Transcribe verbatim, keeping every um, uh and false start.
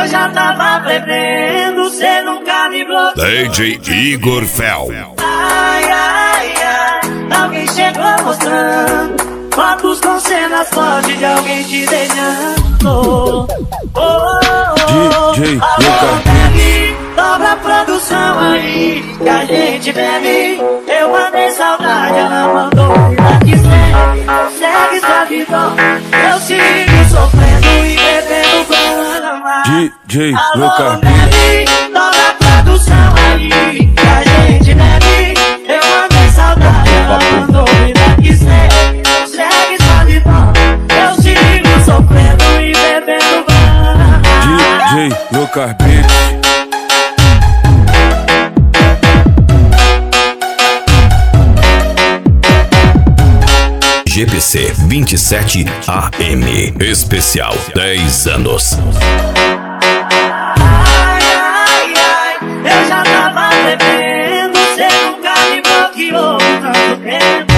eu já tava bebendo, cê nunca me bloqueou. D J Igor Fel. Ai, ai, ai, alguém chegou mostrando fotos com cenas fortes de alguém te beijando. Oh, oh, oh, D J Lucas, dobra a produção aí que a gente bebe. Eu mandei saudade, ela mandou vida que segue. Segue sua vida, eu sigo sofrendo e bebendo grama. D J Lucas, dobra a produção aí que a gente bebe. Eu mandei saudade, ela mandou vida que segue. Segue sua vida, eu sigo sofrendo e bebendo grama. D J Lucas Beats. G P C vinte e sete A M, especial dez anos. Ai, ai, ai, eu já tava bebendo, cê nunca me bloqueou tanto tempo.